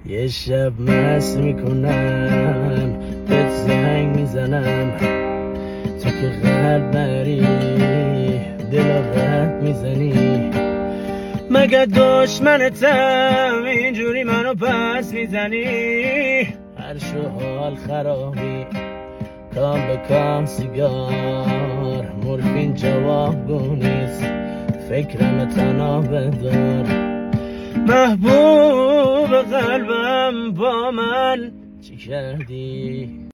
یه شب مست میکنم بهت زنگ میزنم، تو که قلب نری دل راحت میزنی، مگه دشمنتم اینجوری منو پس میزنی؟ هر شو حال خرابی، کام به کام سیگار، مورفین جوابگو نیست، فکرم تنها بدار. محبوب قلبم با من چی کردی؟